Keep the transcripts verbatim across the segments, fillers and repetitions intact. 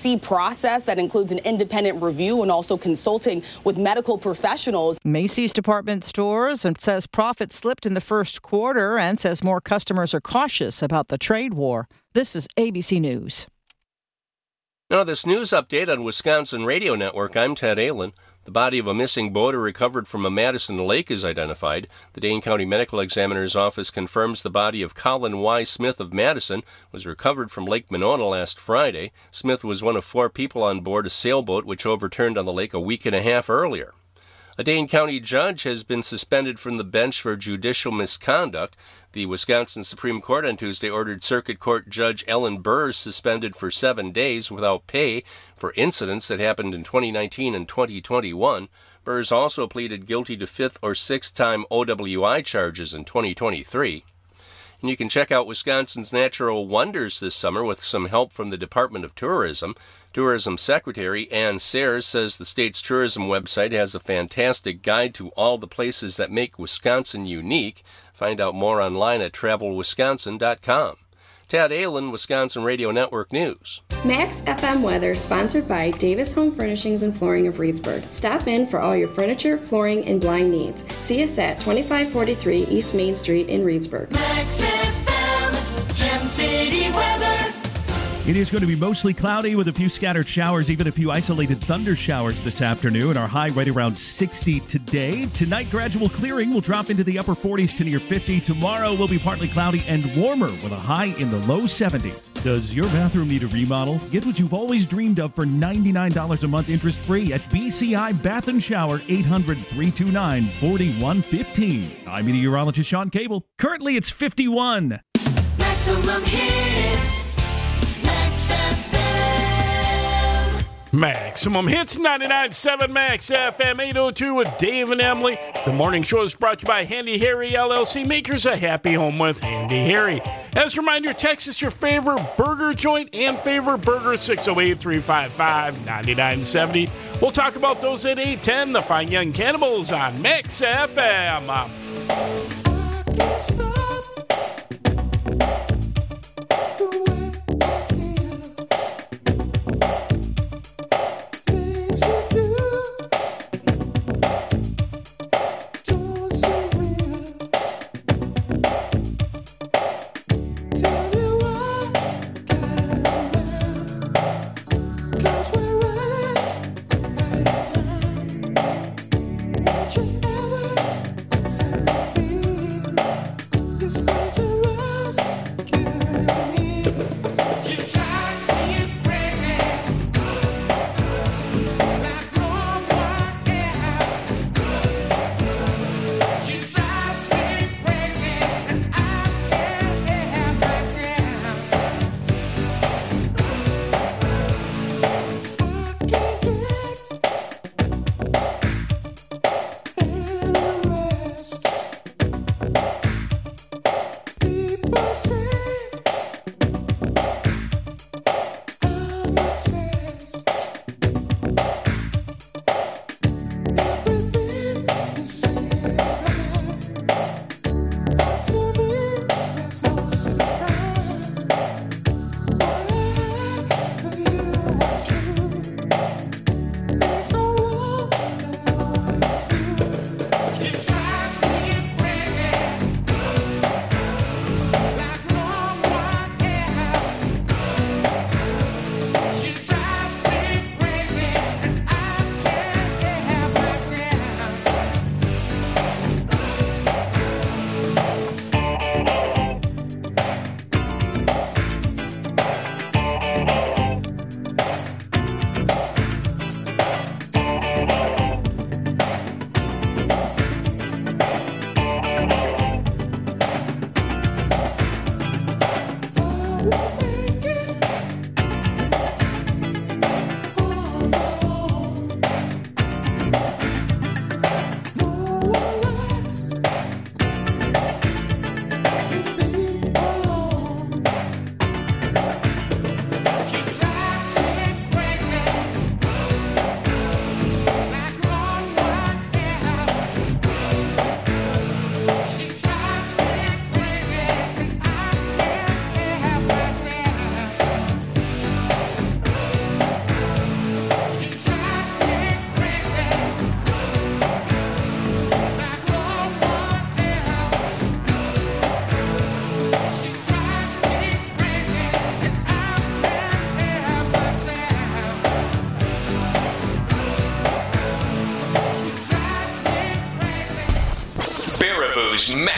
lengthy process that includes an independent review and also consulting with medical professionals. Macy's department stores and says profits slipped in the first quarter and says more customers are cautious about the trade war. This is A B C News. Now, this news update on Wisconsin Radio Network. I'm Ted Allen. The body of a missing boater recovered from a Madison lake is identified. The Dane County Medical Examiner's Office confirms the body of Colin Y. Smith of Madison was recovered from Lake Monona last Friday. Smith was one of four people on board a sailboat which overturned on the lake a week and a half earlier. A Dane County judge has been suspended from the bench for judicial misconduct. The Wisconsin Supreme Court on Tuesday ordered Circuit Court Judge Ellen Burrs suspended for seven days without pay for incidents that happened in twenty nineteen and twenty twenty-one. Burrs also pleaded guilty to fifth or sixth time O W I charges in twenty twenty-three. And you can check out Wisconsin's natural wonders this summer with some help from the Department of Tourism. Tourism Secretary Ann Sayers says the state's tourism website has a fantastic guide to all the places that make Wisconsin unique. Find out more online at travel wisconsin dot com. Tad Allen, Wisconsin Radio Network News. Max F M weather sponsored by Davis Home Furnishings and Flooring of Reedsburg. Stop in for all your furniture, flooring, and blind needs. See us at twenty-five forty-three East Main Street in Reedsburg. Max F M, Gem City weather. It is going to be mostly cloudy with a few scattered showers, even a few isolated thunder showers this afternoon. Our high right around sixty today. Tonight, gradual clearing will drop into the upper forties to near fifty. Tomorrow will be partly cloudy and warmer with a high in the low seventies. Does your bathroom need a remodel? Get what you've always dreamed of for ninety-nine dollars a month interest-free at B C I Bath and Shower, eight hundred, three two nine, four one one five. I'm meteorologist Sean Cable. Currently, it's fifty-one. Maximum hits. Maximum Hits, ninety-nine point seven Max F M, eight oh two with Dave and Emily. The morning show is brought to you by Handy Harry L L C, makers a happy home with Handy Harry. As a reminder, text us your favorite burger joint and favorite burger, six oh eight, three five five, nine nine seven oh. We'll talk about those at eight ten, the Fine Young Cannibals on Max F M.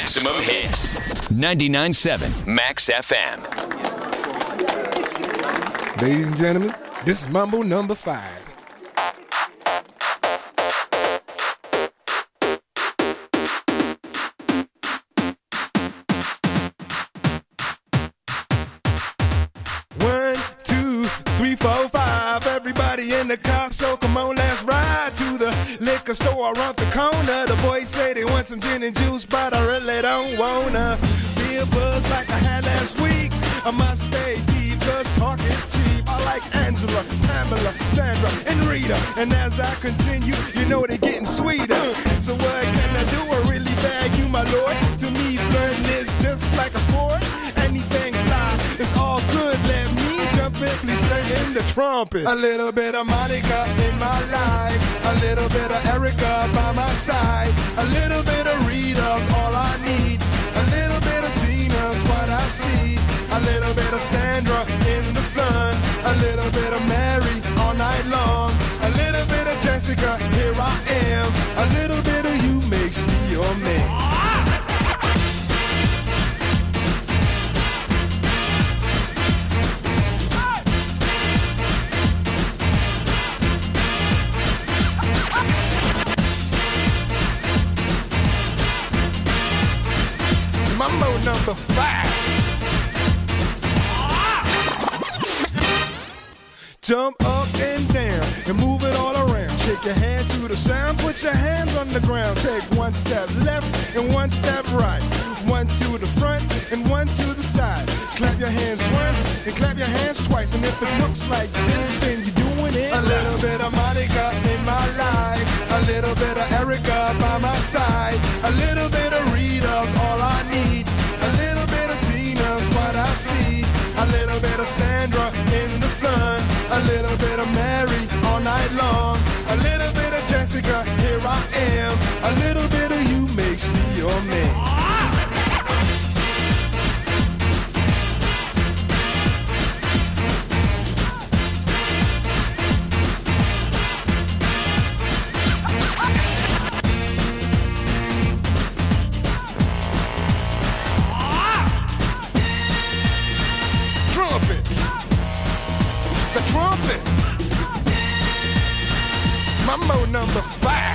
Maximum hits. ninety-nine point seven Max F M. Ladies and gentlemen, this is Mambo number five. One, two, three, four, five. Everybody in the car, so come on, let's ride to the liquor store around the corner. The boys say they want some gin and juice, but I really don't wanna be a buzz like I had last week. I must stay deep, cause talk is cheap. I like Angela, Pamela, Sandra, and Rita. And as I continue, you know they're getting sweeter. So what can I do? I really bag you, my lord. To me, flirting is just like a sport. Anything fly, it's all good. Let me jump in, please sing in the trumpet. A little bit of Monica in my life. A little bit of Erica by my side. A little bit of Rita's all I need. A little bit of Tina's what I see. A little bit of Sandra in the sun. A little bit of Mary all night long. A little bit of Jessica, here I am. A little bit of you makes me your man. Mambo number five. Jump up and down and move it all around. Shake your hand to the sound, put your hands on the ground. Take one step left and one step right. One to the front and one to the side. Clap your hands once and clap your hands twice. And if it looks like this, then you're doing it. A little bit of Monica in my life. A little bit of Erica by my side. A little bit of Rita's all I need. A little bit of Tina's what I see. A little bit of Sandra in the sun. A little bit of Mary all night long. A little bit of Jessica, here I am. A little bit of you makes me your man. Trumpet. Mambo number five.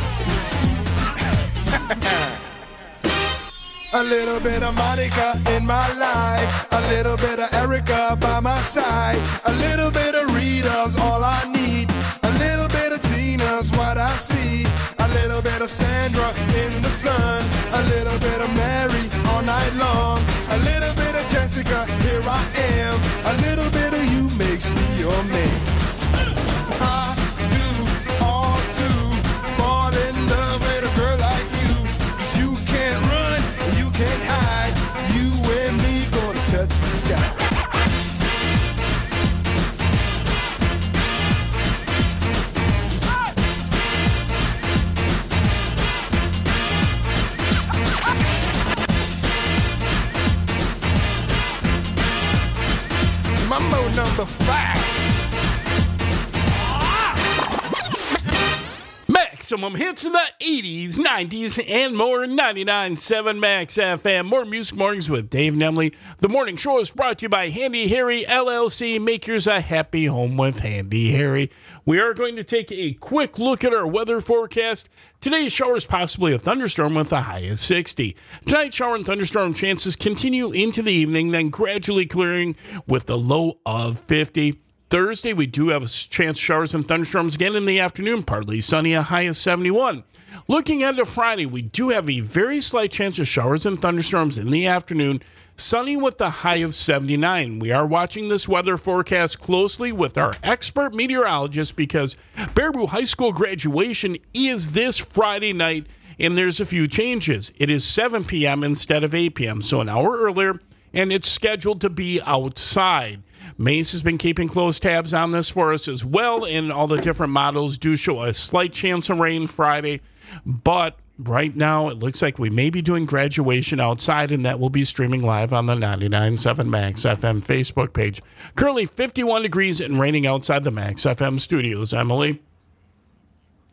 A little bit of Monica in my life. A little bit of Erica by my side. A little bit of Rita's all I need. A little bit of Tina's what I see. A little bit of Sandra in the sun. A little bit of Mary all night long. A little bit of Jessica, here I am. A little bit of you makes me your man. I do all to fall in love with a girl like you. 'Cause you can't run, you can't hide. You and me gonna touch the sky. Mambo number five. Maximum hits of the eighties, nineties, and more. ninety-nine point seven Max F M. More Music Mornings with Dave and Emily. The morning show is brought to you by Handy Harry L L C. Make yours a happy home with Handy Harry. We are going to take a quick look at our weather forecast. Today's shower is possibly a thunderstorm with a high of sixty. Tonight's shower and thunderstorm chances continue into the evening, then gradually clearing with the low of fifty. Thursday, we do have a chance of showers and thunderstorms again in the afternoon. Partly sunny, a high of seventy-one. Looking ahead to Friday, we do have a very slight chance of showers and thunderstorms in the afternoon. Sunny with the high of seventy-nine. We are watching this weather forecast closely with our expert meteorologist because Baraboo High School graduation is this Friday night, and there's a few changes. It is seven p.m. instead of eight p.m., so an hour earlier, and it's scheduled to be outside. Mace has been keeping close tabs on this for us as well, and all the different models do show a slight chance of rain Friday, but right now it looks like we may be doing graduation outside, and that will be streaming live on the ninety-nine point seven Max F M Facebook page. Currently fifty-one degrees and raining outside the Max F M studios. Emily?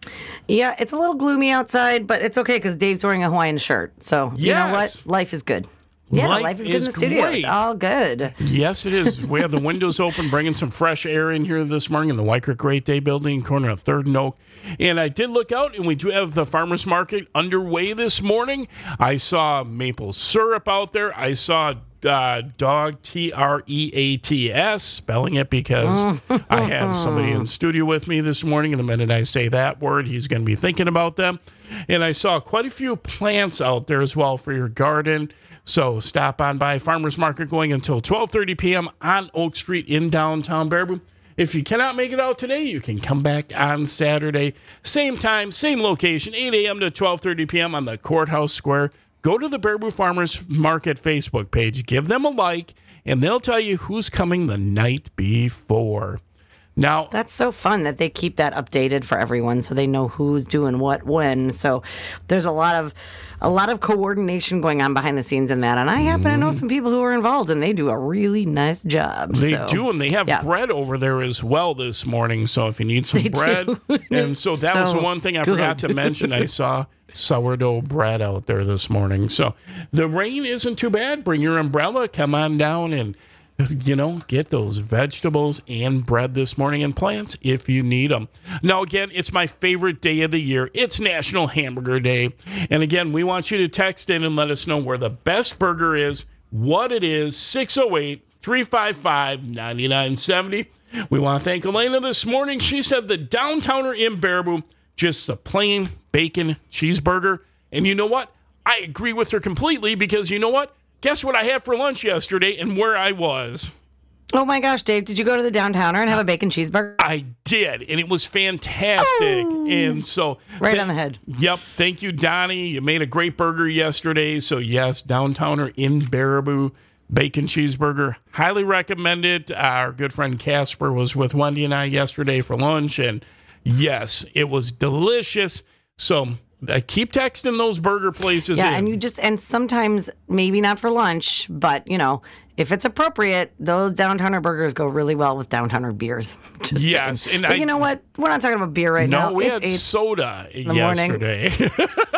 Yeah, it's a little gloomy outside, but it's okay because Dave's wearing a Hawaiian shirt. So, you know Yes. what? Life is good. Yeah, Life life, is good in is the studio. great. It's all good. Yes, it is. We have the windows open, bringing some fresh air in here this morning in the Wycroft Great Day building, corner of third and Oak. And I did look out, and we do have the farmers market underway this morning. I saw maple syrup out there. I saw uh, dog, T R E A T S, spelling it because I have somebody in studio with me this morning, and the minute I say that word, he's going to be thinking about them. And I saw quite a few plants out there as well for your garden. So stop on by Farmers Market going until twelve thirty p.m. on Oak Street in downtown Baraboo. If you cannot make it out today, you can come back on Saturday. Same time, same location, eight a.m. to twelve thirty p.m. on the Courthouse Square. Go to the Baraboo Farmers Market Facebook page. Give them a like, and they'll tell you who's coming the night before. Now, that's so fun that they keep that updated for everyone so they know who's doing what when. So there's a lot of a lot of coordination going on behind the scenes in that. And I happen to know some people who are involved, and they do a really nice job. They so, do, and they have yeah. bread over there as well this morning. So if you need some They bread, do. and so that was So the one thing I good. forgot to mention. I saw sourdough bread out there this morning. So the rain isn't too bad. Bring your umbrella. Come on down and, you know, get those vegetables and bread this morning and plants if you need them. Now, again, it's my favorite day of the year. It's National Hamburger Day. And again, we want you to text in and let us know where the best burger is, what it is, six oh eight, three five five, nine nine seven oh. We want to thank Elena this morning. She said the Downtowner in Baraboo, just a plain bacon cheeseburger. And you know what? I agree with her completely because you know what? Guess what I had for lunch yesterday and where I was? Oh my gosh, Dave, did you go to the Downtowner and have a bacon cheeseburger? I did, and it was fantastic. Oh. And so... Right th- on the head. Yep. Thank you, Donnie. You made a great burger yesterday. So, yes, Downtowner in Baraboo, bacon cheeseburger. Highly recommend it. Our good friend Casper was with Wendy and I yesterday for lunch, and yes, it was delicious. So... I keep texting those burger places Yeah, in. and you just, and sometimes, maybe not for lunch, but, you know, if it's appropriate, those Downtowner burgers go really well with Downtowner beers. Just Yes, saying. and But I- you know what? We're not talking about beer right no, now. we It's had eight soda in the morning. yesterday.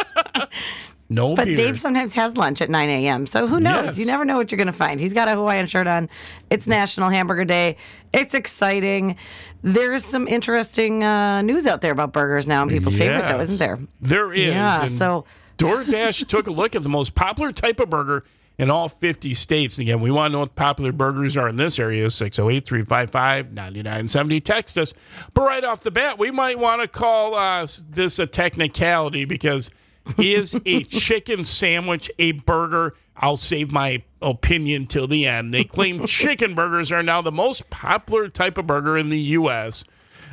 No But beer. Dave sometimes has lunch at nine a.m., so who knows? Yes. You never know what you're going to find. He's got a Hawaiian shirt on. It's National Hamburger Day. It's exciting. There's some interesting uh, news out there about burgers now, and people's favorite, though, Yes. isn't there? There is. Yeah, and so... DoorDash took a look at the most popular type of burger in all fifty states. And again, we want to know what popular burgers are in this area. six oh eight, three five five, nine nine seven oh. Text us. But right off the bat, we might want to call uh, this a technicality because is a chicken sandwich a burger? I'll save my opinion till the end. They claim chicken burgers are now the most popular type of burger in the U S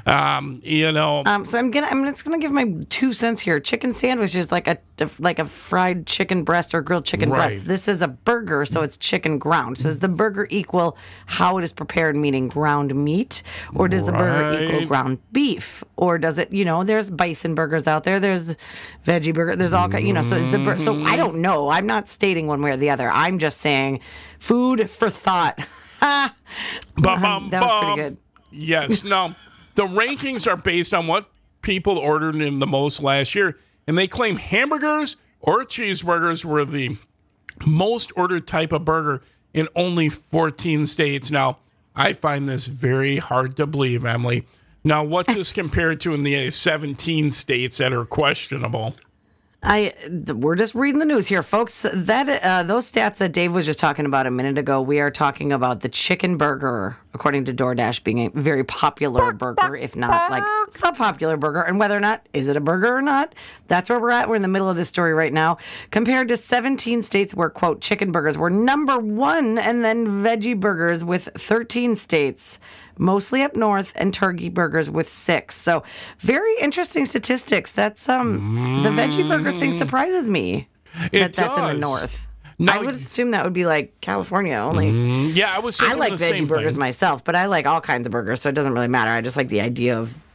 Um, you know, Um, so I'm gonna, I'm just gonna give my two cents here. Chicken sandwich is like a, like a fried chicken breast or grilled chicken Right. breast. This is a burger, so it's chicken ground. So does the burger equal how it is prepared, meaning ground meat, or does the burger equal Right. ground beef, or does it? You know, there's bison burgers out there. There's veggie burger. There's all kind. You know, so is the bur- so I don't know. I'm not stating one way or the other. I'm just saying food for thought. Bum, bum, that was bum. pretty good. Yes. No, the rankings are based on what people ordered in the most last year, and they claim hamburgers or cheeseburgers were the most ordered type of burger in only fourteen states. Now, I find this very hard to believe, Emily. Now, what's this compared to in the seventeen states that are questionable? I we're just reading the news here, folks. That uh, those stats that Dave was just talking about a minute ago, we are talking about the chicken burger, according to DoorDash, being a very popular burger, if not like the popular burger. And whether or not is it a burger or not, that's where we're at. We're in the middle of this story right now, compared to seventeen states where quote chicken burgers were number one, and then veggie burgers with thirteen states. Mostly up north, and turkey burgers with six. So very interesting statistics. That's um the veggie burger thing surprises me. It that that's in the does. north. No, I would assume that would be like California only. Mm, yeah, I was I thinking like the veggie same burgers thing. myself, but I like all kinds of burgers, so it doesn't really matter. I just like the idea of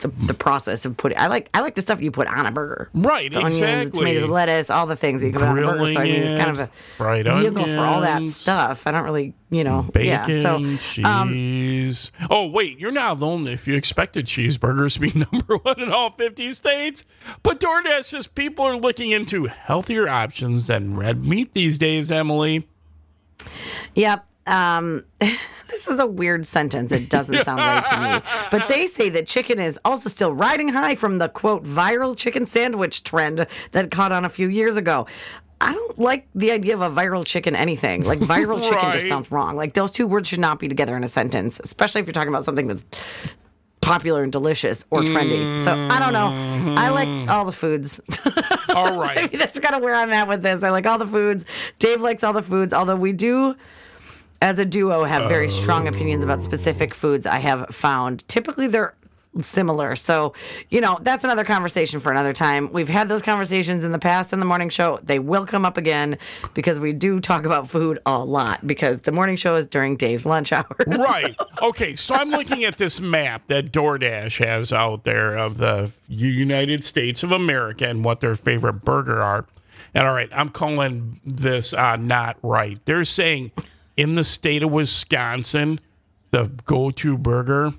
the, the process of putting. I like I like the stuff you put on a burger. Right, the exactly. Onions, the tomatoes, the lettuce, all the things that you can put on a burger. So I mean, it's kind of a fried vehicle onions, for all that stuff. I don't really, you know, bacon, yeah. So cheese. Um, oh wait, you're not alone if you expected cheeseburgers to be number one in all fifty states. But DoorDash says people are looking into healthier options than red meat these days. Emily. Yep. Um, this is a weird sentence. It doesn't sound right to me. But they say that chicken is also still riding high from the, quote, viral chicken sandwich trend that caught on a few years ago. I don't like the idea of a viral chicken anything. Like, viral chicken Right. just sounds wrong. Like, those two words should not be together in a sentence, especially if you're talking about something that's popular and delicious or trendy. So, I don't know. I like all the foods. All right. I mean, that's kind of where I'm at with this. I like all the foods. Dave likes all the foods, although we do, as a duo, have very strong opinions about specific foods I have found. Typically, they're similar. So, you know, that's another conversation for another time. We've had those conversations in the past in the morning show. They will come up again because we do talk about food a lot because the morning show is during Dave's lunch hour. Right. Okay, so I'm looking at this map that DoorDash has out there of the United States of America and what their favorite burger are. And all right, I'm calling this uh, not right. They're saying in the state of Wisconsin, the go-to burger,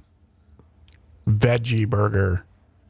veggie burger.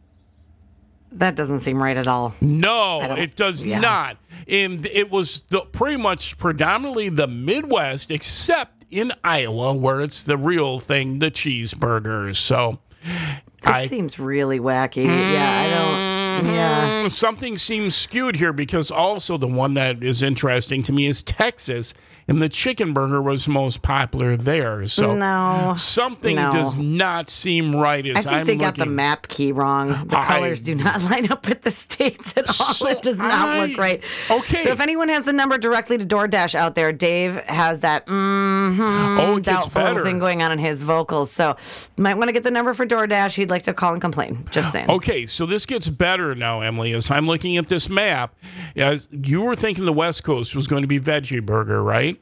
That doesn't seem right at all. No, I don't- it does yeah. not. And it was the, pretty much predominantly the Midwest, except in Iowa, where it's the real thing, the cheeseburgers. So This I, seems really wacky. Yeah, I don't. Yeah. Mm, something seems skewed here because also the one that is interesting to me is Texas, and the chicken burger was most popular there. So No. something No. does not seem right. As I think I'm they got the looking. map key wrong. The I- colors do not line up with the states at all. So it does not I- look right. Okay. So if anyone has the number directly to DoorDash out there, Dave has that mm-hmm, Oh, it gets doubtful better. thing going on in his vocals. So you might want to get the number for DoorDash. He'd like to call and complain. Just saying. Okay, so this gets better now, Emily. As I'm looking at this map, as you were thinking the West Coast was going to be veggie burger, right?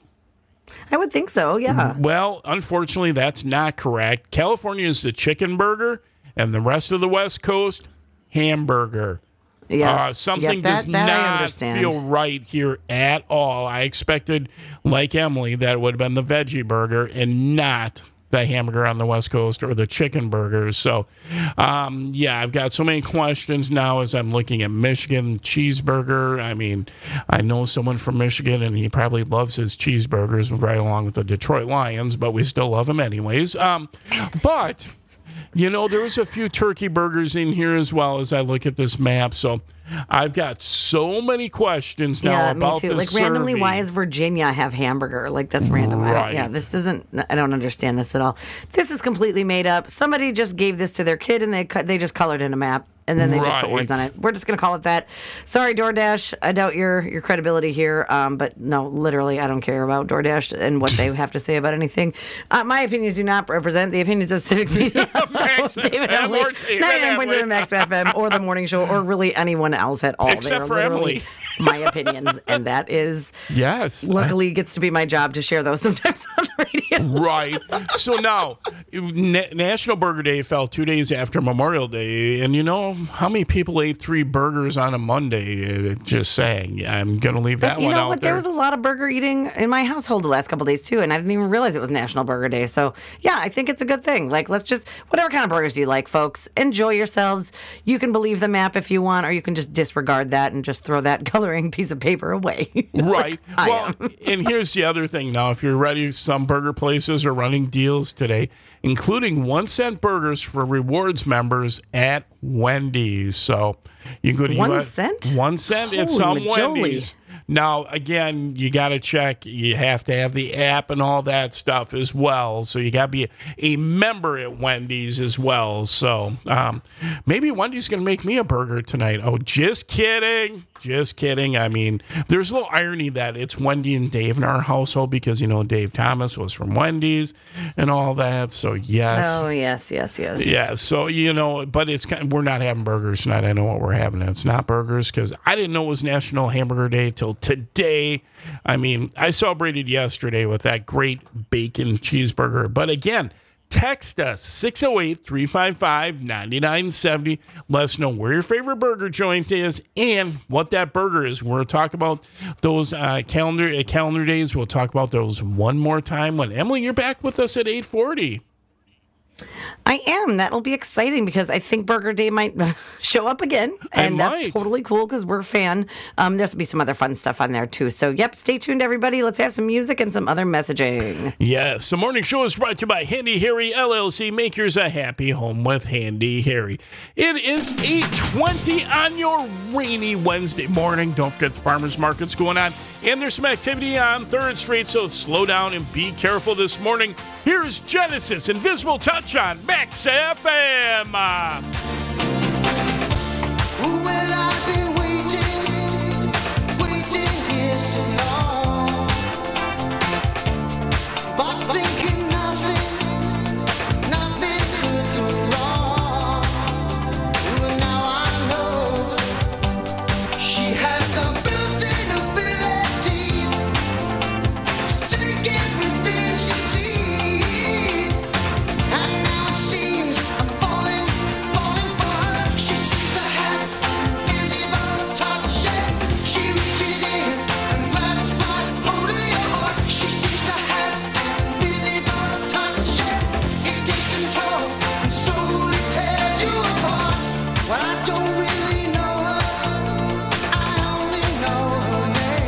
I would think so, yeah. Well, unfortunately, that's not correct. California is the chicken burger, and the rest of the West Coast, hamburger. Yeah. Uh, something Yeah, that- does that I not understand. feel right here at all. I expected, like Emily, that it would have been the veggie burger and not the hamburger on the West Coast or the chicken burgers. So, um, yeah, I've got so many questions now as I'm looking at Michigan cheeseburger. I mean, I know someone from Michigan, and he probably loves his cheeseburgers right along with the Detroit Lions, but we still love him anyways. Um, but... You know, there was a few turkey burgers in here as well as I look at this map. So I've got so many questions now Yeah, about me too. this Like randomly, survey. why does Virginia have hamburger? Like that's random. I don't, Right. yeah, this isn't. I don't understand this at all. This is completely made up. Somebody just gave this to their kid and they cut. They just colored in a map and then they just put Right. words on it. We're just gonna call it that. Sorry, DoorDash. I doubt your your credibility here. Um, but no, literally, I don't care about DoorDash and what they have to say about anything. Uh, my opinions do not represent the opinions of Civic Media. Max David F M Emily, or David ninety-nine point seven Emily. Max F M or the morning show or really anyone else at all. They Except are for literally Emily. my opinions, and that is Yes. luckily gets to be my job to share those sometimes on the radio. Right. So now, Na- National Burger Day fell two days after Memorial Day. And you know how many people ate three burgers on a Monday? Uh, Just saying. I'm going to leave that you one know out what? there. There was a lot of burger eating in my household the last couple days too, and I didn't even realize it was National Burger Day. So yeah, I think it's a good thing. Like, let's just whatever kind of burgers do you like, folks, enjoy yourselves. You can believe the map if you want, or you can just disregard that and just throw that coloring piece of paper away. Right. I Well, am. and here's the other thing now. If you're ready, some burger places are running deals today, including one cent burgers for rewards members at Wendy's. So you can go to One U S cent? One cent at Holy some majoli. Wendy's. Now, again, you got to check. You have to have the app and all that stuff as well. So you got to be a member at Wendy's as well. So um, maybe Wendy's going to make me a burger tonight. Oh, just kidding. Just kidding. I mean, there's a little irony that it's Wendy and Dave in our household because, you know, Dave Thomas was from Wendy's and all that. So, yes. Oh yes, yes, yes. Yeah, so, you know, but it's kind we're not having burgers tonight. I know what we're having. It's not burgers because I didn't know it was National Hamburger Day till today. I mean, I celebrated yesterday with that great bacon cheeseburger. But again, Text us, six oh eight, three five five, nine nine seven oh. Let us know where your favorite burger joint is and what that burger is. We'll talk about those uh, calendar uh, calendar days. We'll talk about those one more time when Emily, you're back with us at eight forty. I am. That'll be exciting because I think Burger Day might show up again. And I that's might. totally cool because we're a fan. Um, there's going to be some other fun stuff on there too. So, yep, stay tuned, everybody. Let's have some music and some other messaging. Yes, the morning show is brought to you by Handy Harry L L C. Make yours a happy home with Handy Harry. It is eight twenty on your rainy Wednesday morning. Don't forget the farmers market's going on. And there's some activity on third Street, so slow down and be careful this morning. Here's Genesis, Invisible Touch on Max F M. Well, I've been waiting, waiting here so long, but thinking nothing, nothing could go wrong. Well, now I know she has the built-in ability to take everything she sees, and now it seems I'm falling, falling for her. She seems to have invisible touch, yeah. She reaches in and grabs right hold of your heart. She seems to have invisible touch, yeah. It takes control and slowly tears you apart. Well, I don't really know her, I only know her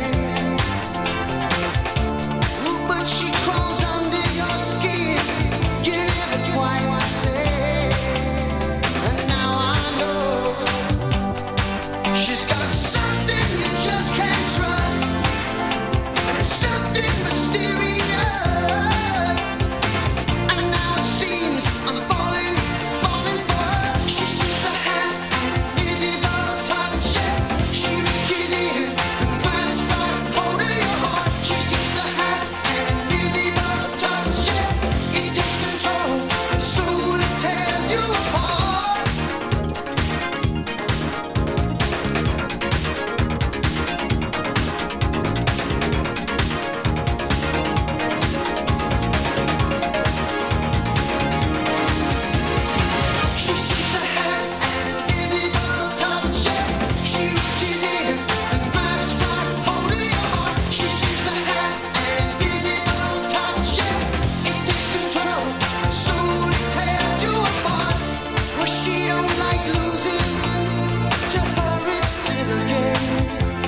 name. But she crawls under your skin, you never quite the same. And now I know she's got something you just can't trust, and it's something mysterious. And now it seems I'm falling, falling for her. She seems to have invisible touch, yeah. She reaches in and grabs right hold of your heart. She seems to have invisible touch, yeah. It takes control and slowly tears you apart. She seems to have an invisible touch, yeah. She reaches in and grabs right hold of your heart. She seems to have an invisible touch, yeah. It takes control and slowly tears you apart. Well, she don't like losing, to her it's still a game.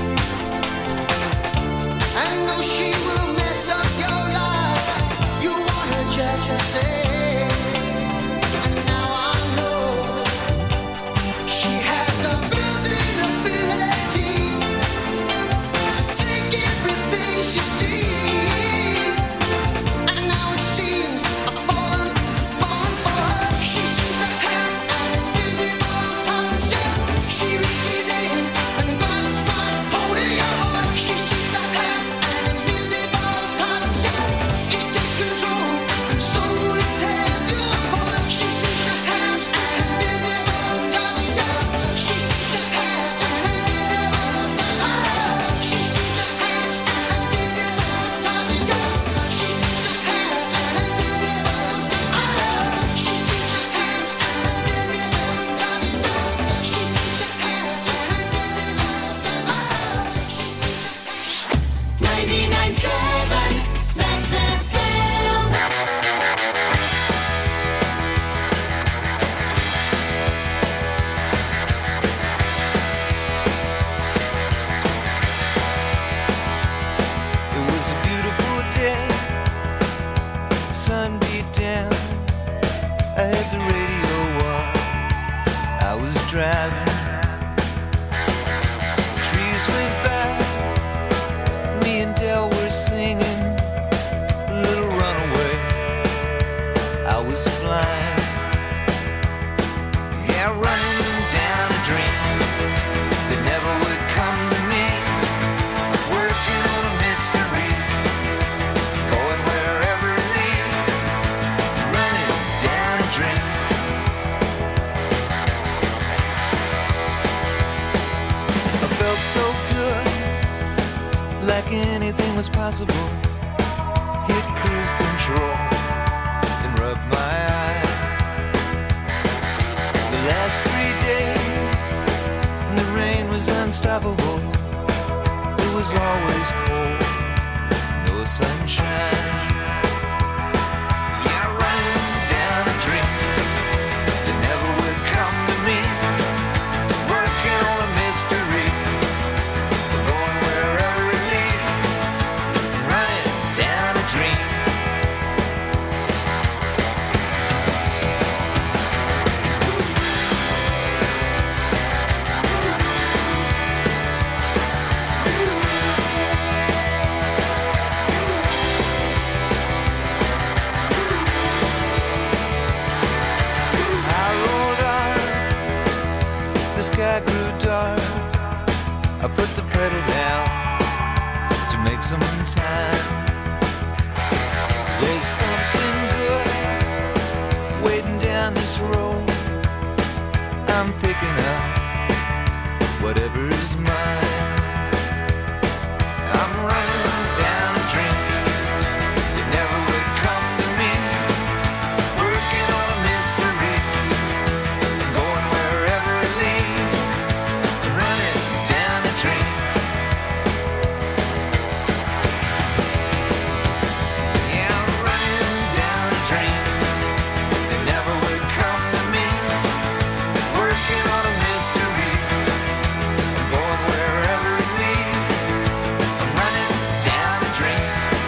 I know she will mess up your life, you want her just the same. And now I know she has the built-in ability to take everything she sees. And now it seems I'm falling, falling for her. She seems to have an invisible touch, yeah. She reaches in and grabs right hold of your heart. She seems to have an invisible touch, yeah. It takes control and slowly tears you apart. She seems to have an invisible touch, yeah. She seems to have an invisible touch. She seems to have an invisible touch, yeah. She seems to have an invisible touch. She seems to have an invisible touch, yeah. She seems to have an invisible touch. ninety-nine seven Max F M. It was a beautiful day, sun beat down. I had the radio on, I was driving. Trees went by, me and Del were singing a little runaway. I was flying, yeah, running down a dream that never would come to me. Working on a mystery, going wherever it leads, running down a dream. I felt so good, like anything was possible. Hit cruise control and rubbed my last three days, and the rain was unstoppable. It was always cold, no sunshine. Yeah, running down a dream that never would come to me. Working on a mystery, going wherever it leads. Running down a dream. Sky grew dark. I put the pedal down to make some time. There's something good waiting down this road. I'm picking up whatever's mine. I'm running down a dream that never would come to me. Working on a mystery, going wherever it leads. Running down a dream. Yeah, I'm running down a dream that never would come to me. Working on a mystery, going wherever it leads. I'm running down a dream.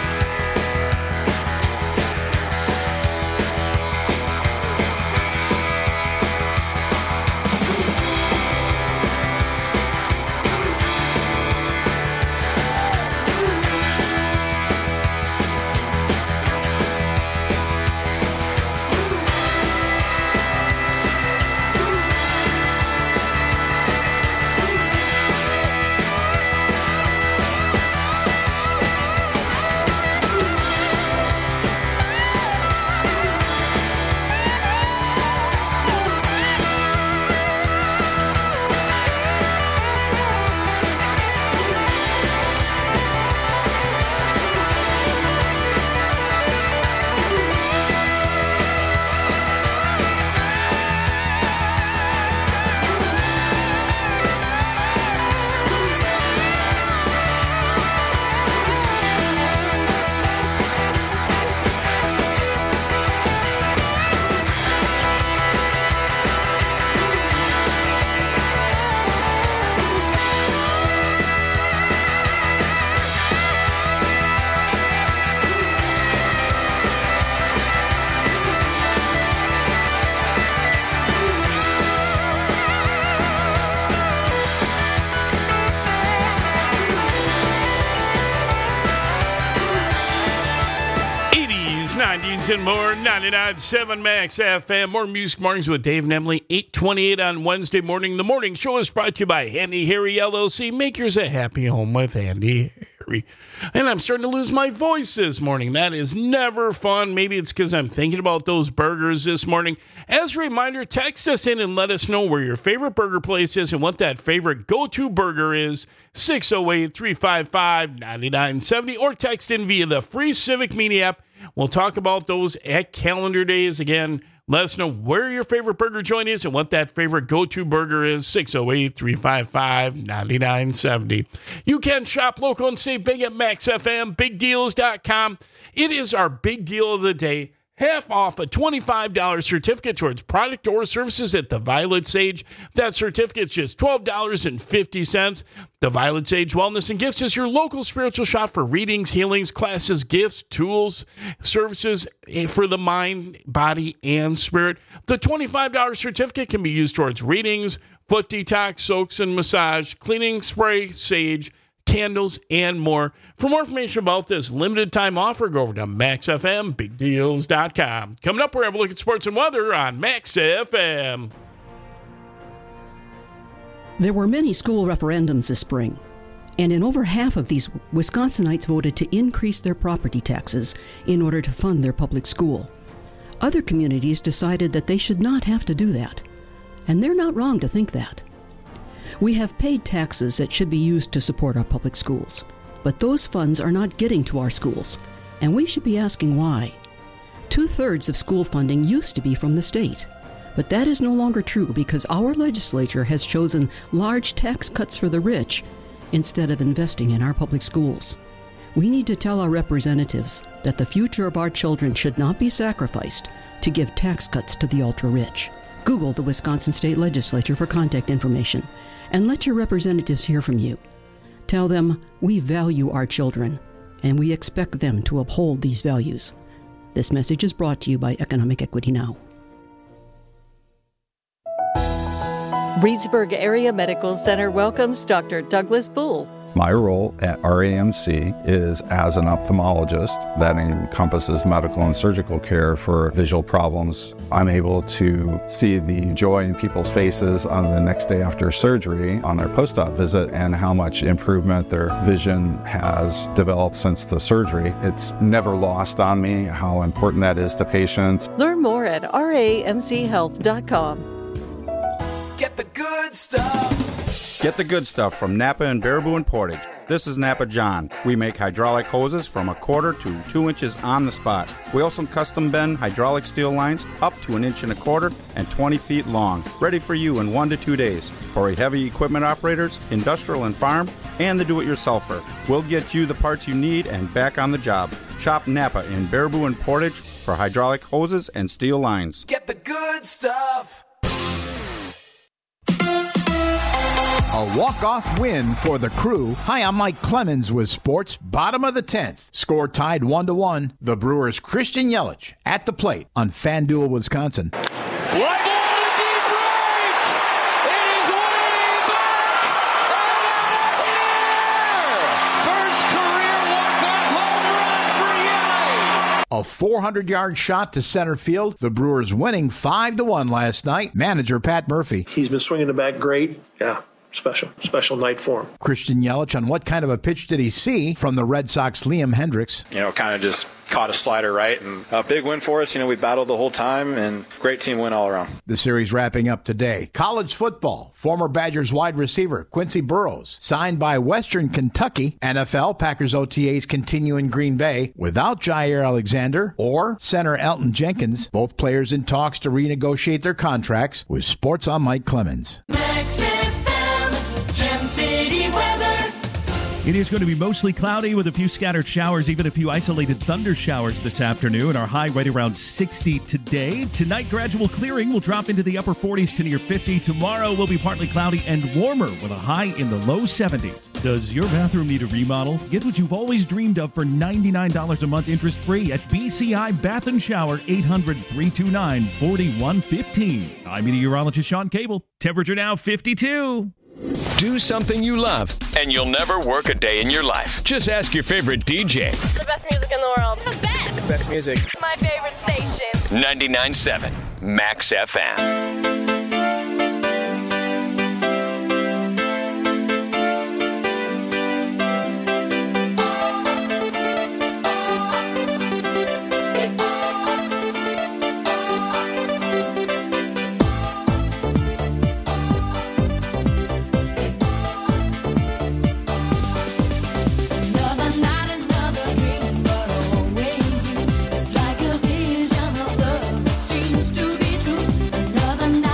nineties and more, ninety-nine point seven Max F M. More Music Mornings with Dave and Emily, eight twenty-eight on Wednesday morning. The morning show is brought to you by Handy Harry L L C. Make yours a happy home with Handy Harry. And I'm starting to lose my voice this morning. That is never fun. Maybe it's because I'm thinking about those burgers this morning. As a reminder, text us in and let us know where your favorite burger place is and what that favorite go-to burger is. six oh eight, three five five, nine nine seven oh or text in via the free Civic Media app. We'll talk about those at calendar days. Again, let us know where your favorite burger joint is and what that favorite go-to burger is. six oh eight, three five five, nine nine seven oh. You can shop local and save big at Max F M, big deals dot com. It is our big deal of the day. Half off a twenty-five dollars certificate towards product or services at the Violet Sage. That certificate's just twelve dollars and fifty cents. The Violet Sage Wellness and Gifts is your local spiritual shop for readings, healings, classes, gifts, tools, services for the mind, body, and spirit. The twenty-five dollars certificate can be used towards readings, foot detox, soaks and massage, cleaning spray, sage, candles, and more. For more information about this limited time offer, go over to Max F M, big deals dot com. Coming up, we're having a look at sports and weather on Max F M. There were many school referendums this spring, and in over half of these, Wisconsinites voted to increase their property taxes in order to fund their public school. Other communities decided that they should not have to do that, and they're not wrong to think that. We have paid taxes that should be used to support our public schools, but those funds are not getting to our schools, and we should be asking why. Two-thirds of school funding used to be from the state, But that is no longer true because our legislature has chosen large tax cuts for the rich instead of investing in our public schools. We need to tell our representatives that the future of our children should not be sacrificed to give tax cuts to the ultra-rich. Google the Wisconsin State Legislature for contact information and let your representatives hear from you. Tell them we value our children and we expect them to uphold these values. This message is brought to you by Economic Equity Now. Reedsburg Area Medical Center welcomes Doctor Douglas Bull. My role at R A M C is as an ophthalmologist that encompasses medical and surgical care for visual problems. I'm able to see the joy in people's faces on the next day after surgery on their post-op visit and how much improvement their vision has developed since the surgery. It's never lost on me how important that is to patients. Learn more at R A M C health dot com. Get the good stuff. Get the good stuff from Napa and Baraboo and Portage. This is Napa John. We make hydraulic hoses from a quarter to two inches on the spot. We also custom bend hydraulic steel lines up to an inch and a quarter and twenty feet long. Ready for you in one to two days. For heavy equipment operators, industrial and farm, and the do-it-yourselfer. We'll get you the parts you need and back on the job. Shop Napa in Baraboo and Portage for hydraulic hoses and steel lines. Get the good stuff. A walk-off win for the Crew. Hi, I'm Mike Clemens with sports. Bottom of the tenth. Score tied one to one. The Brewers' Christian Yelich at the plate on FanDuel, Wisconsin. Fly ball to deep right. It is way back and out of here. First career walk-off home run for Yelich. A four hundred yard shot to center field. The Brewers winning five to one last night. Manager Pat Murphy. He's been swinging the bat great. Yeah. Special, special night for him. Christian Yelich, on what kind of a pitch did he see from the Red Sox' Liam Hendricks? You know, kind of just caught a slider right, and a big win for us. You know, we battled the whole time, and great team win all around. The series wrapping up today. College football. Former Badgers wide receiver Quincy Burrows signed by Western Kentucky. N F L Packers O T As continue in Green Bay without Jair Alexander or center Elton Jenkins. Both players in talks to renegotiate their contracts. With Sports, I'm Mike Clemens. City weather. It is going to be mostly cloudy with a few scattered showers, even a few isolated thunder showers this afternoon. Our high right around sixty today. Tonight, gradual clearing will drop into the upper forties to near fifty. Tomorrow will be partly cloudy and warmer with a high in the low seventies. Does your bathroom need a remodel? Get what you've always dreamed of for ninety-nine dollars a month interest-free at B C I Bath and Shower, eight hundred, three two nine, four one one five. I'm meteorologist Sean Cable. Temperature now fifty-two. Do something you love, and you'll never work a day in your life. Just ask your favorite D J. The best music in the world. The best. Best music. My favorite station. ninety-nine point seven Max F M. Another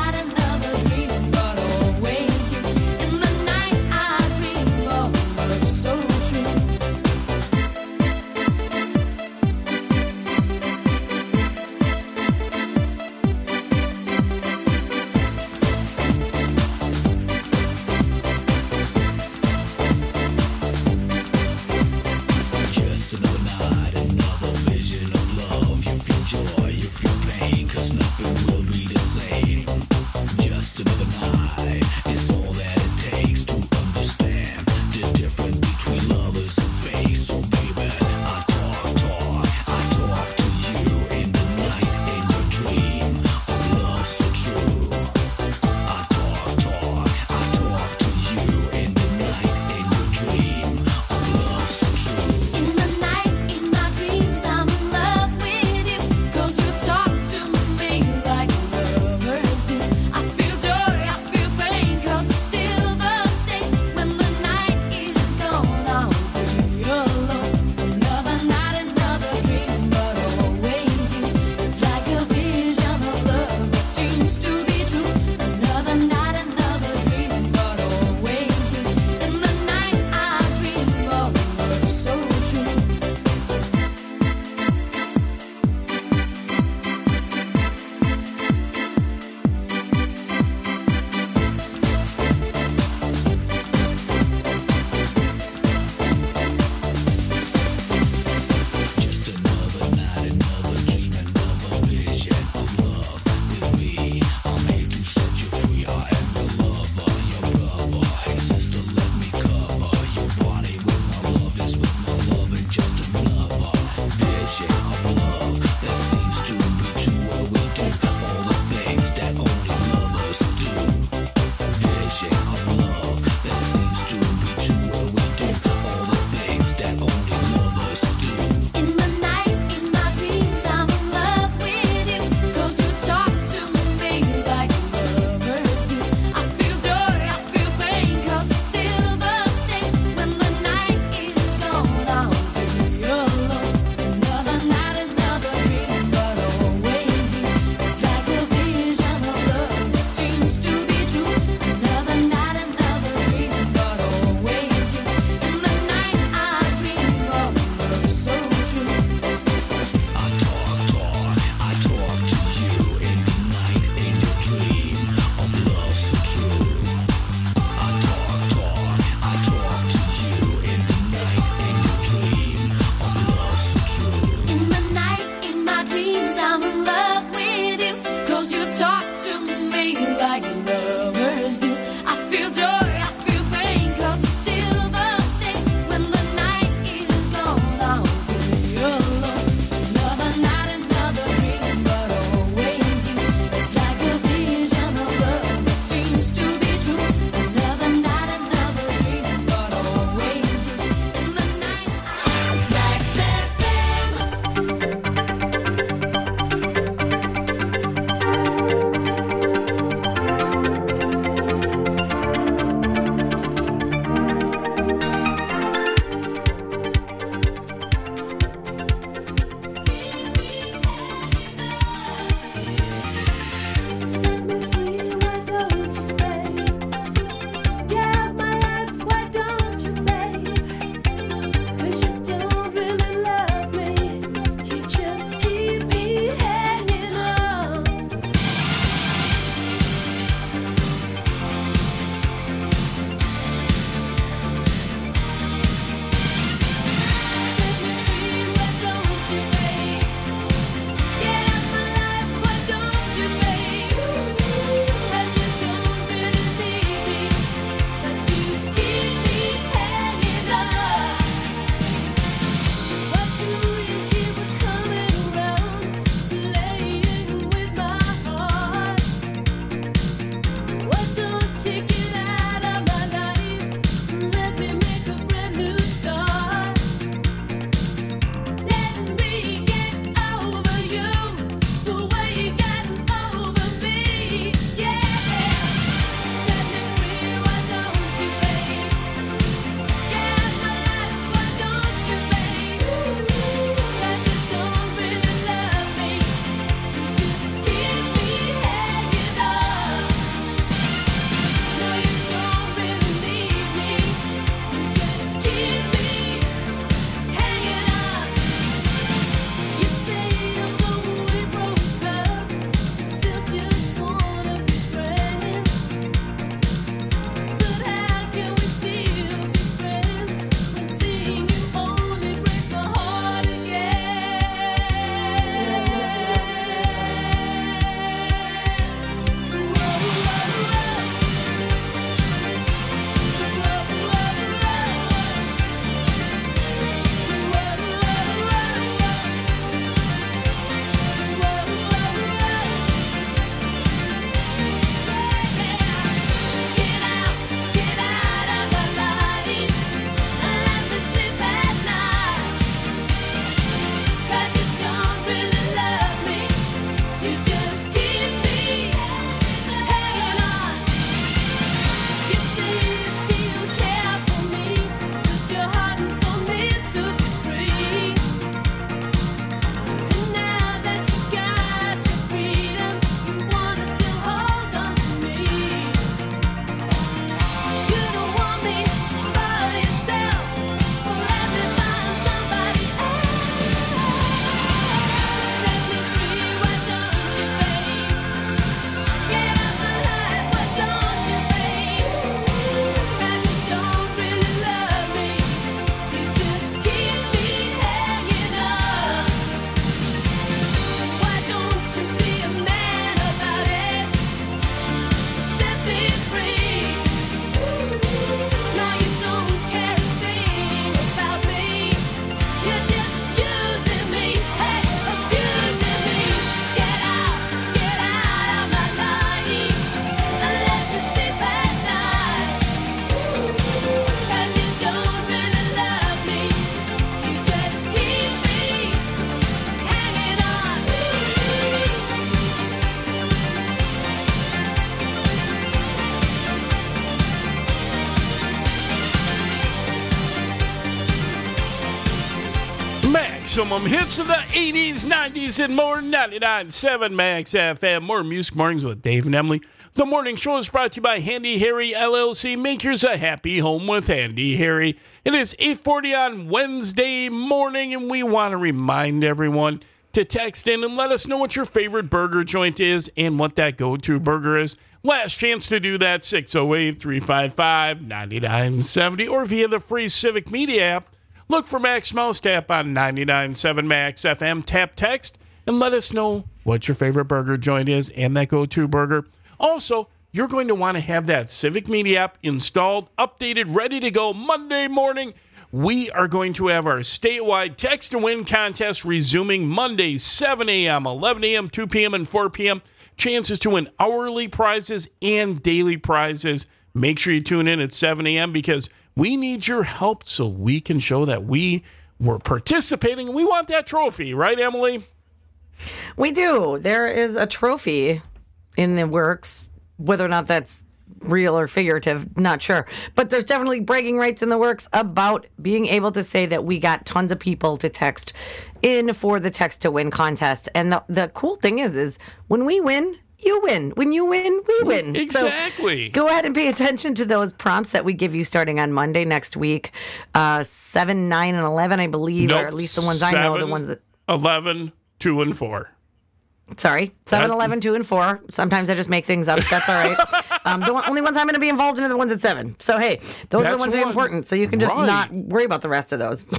Maximum hits of the eighties, nineties, and more. ninety-nine point seven Max F M. More Music Mornings with Dave and Emily. The morning show is brought to you by Handy Harry L L C. Make yours a happy home with Handy Harry. It is eight forty on Wednesday morning, and we want to remind everyone to text in and let us know what your favorite burger joint is and what that go-to burger is. Last chance to do that, six oh eight, three five five, nine nine seven oh, or via the free Civic Media app. Look for Max Mouse Tap on ninety-nine point seven Max F M. Tap text and let us know what your favorite burger joint is and that go-to burger. Also, you're going to want to have that Civic Media app installed, updated, ready to go Monday morning. We are going to have our statewide text to win contest resuming Monday, seven a.m., eleven a.m., two p.m., and four p.m. Chances to win hourly prizes and daily prizes. Make sure you tune in at seven a.m. because we need your help so we can show that we were participating and we want that trophy. Right, Emily? We do. There is a trophy in the works. Whether or not that's real or figurative, not sure. But there's definitely bragging rights in the works about being able to say that we got tons of people to text in for the Text to Win contest. And the, the cool thing is, is when we win, you win. When you win, we win. Exactly. So go ahead and pay attention to those prompts that we give you starting on Monday next week. Uh, seven, nine, and eleven, I believe, Nope. or at least the ones I know, the ones that... eleven, two, and four. Sorry, seven, eleven, two, and four. Sometimes I just make things up. That's all right. um, the one, only ones I'm going to be involved in are the ones at seven. So, hey, those That's are the ones that are one. important. So you can just Right. not worry about the rest of those.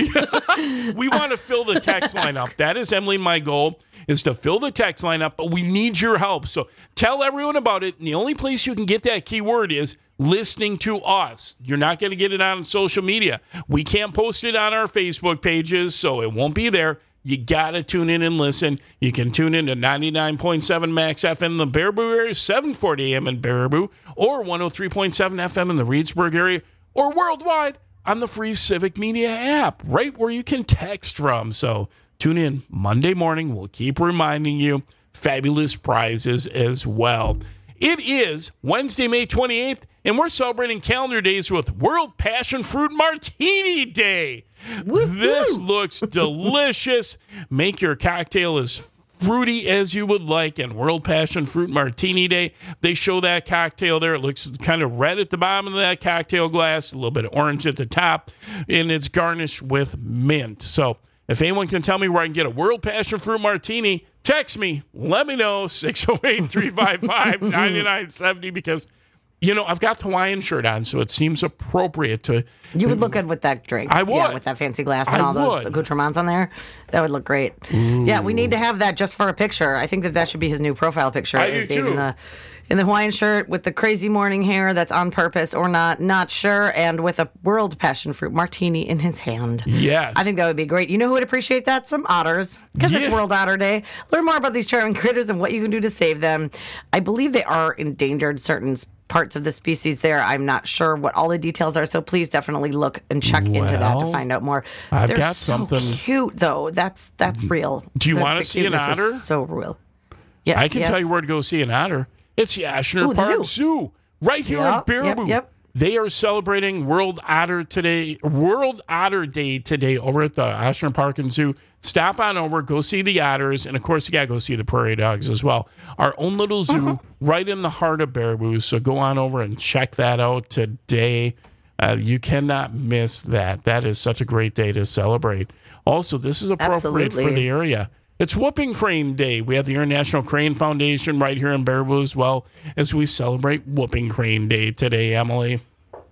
We want to fill the text line up. That is, Emily, my goal is to fill the text line up, but we need your help. So tell everyone about it. And the only place you can get that keyword is listening to us. You're not going to get it on social media. We can't post it on our Facebook pages, so it won't be there. You got to tune in and listen. You can tune in to ninety-nine point seven Max F M in the Baraboo area, seven forty a.m. in Baraboo, or one oh three point seven F M in the Reedsburg area, or worldwide on the free Civic Media app, right where you can text from. So tune in Monday morning. We'll keep reminding you fabulous prizes as well. It is Wednesday, May twenty-eighth, and we're celebrating calendar days with World Passion Fruit Martini Day. This looks delicious. Make your cocktail as fruity as you would like. And World Passion Fruit Martini Day, they show that cocktail there. It looks kind of red at the bottom of that cocktail glass, a little bit of orange at the top, and it's garnished with mint. So if anyone can tell me where I can get a World Passion Fruit Martini, text me. Let me know, six oh eight, three five five, nine nine seven oh, because, you know, I've got the Hawaiian shirt on, so it seems appropriate to... You would look good with that drink. I would. Yeah, with that fancy glass and I all those would. accoutrements on there. That would look great. Ooh. Yeah, we need to have that just for a picture. I think that that should be his new profile picture. I is do Dave too. in the, in the Hawaiian shirt with the crazy morning hair that's on purpose or not, not sure, and with a World Passion Fruit Martini in his hand. Yes. I think that would be great. You know who would appreciate that? Some otters, because it's Yeah. World Otter Day. Learn more about these charming critters and what you can do to save them. I believe they are endangered, certain parts of the species there. I'm not sure what all the details are, so please definitely look and check into that to Well, find out more. I've They're got so something- cute, though. That's that's real. Do you The- want the to see an cuteness is otter? So real. Yeah, I can yes. tell you where to go see an otter. It's the Ashner Ooh, the Park zoo. Zoo, right here Yep, in yep, Baraboo. yep. They are celebrating World Otter today, World Otter Day today over at the Ashner Park and Zoo. Stop on over, go see the otters, and of course you gotta go see the prairie dogs as well. Our own little zoo Uh-huh. right in the heart of Baraboo. So go on over and check that out today. Uh, you cannot miss that. That is such a great day to celebrate. Also, this is appropriate for Absolutely. the area. It's Whooping Crane Day. We have the International Crane Foundation right here in Baraboo as well as we celebrate Whooping Crane Day today, Emily.